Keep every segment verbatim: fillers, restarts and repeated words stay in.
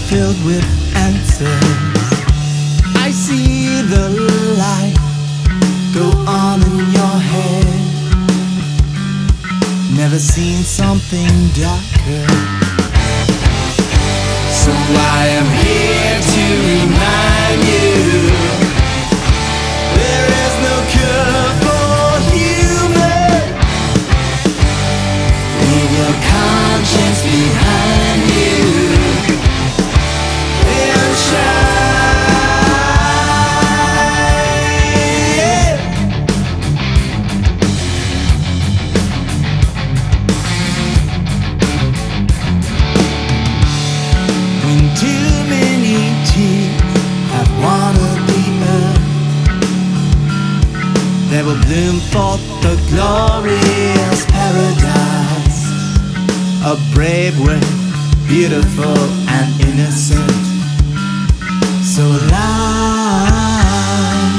filled with answers. I see the light go on in your head. Never seen something darker. So I am here to remind you, there is no cure for human. Leave your conscience behind you and shine. When too many tears have watered the earth, they will bloom forth the glorious paradise. A brave world, beautiful and innocent, so alive.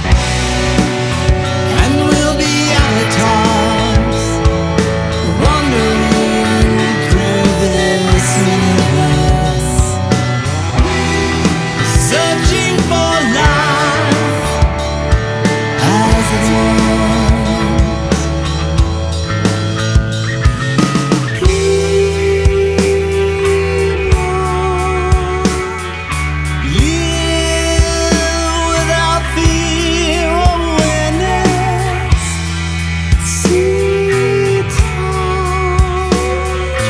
And we'll be avatars, wandering through this universe, searching for life as it was. Live without fear or awareness. See, touch,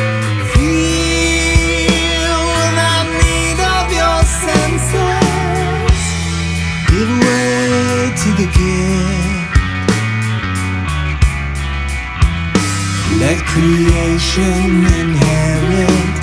feel without need of your senses. Give way to the gift. Let creation inherit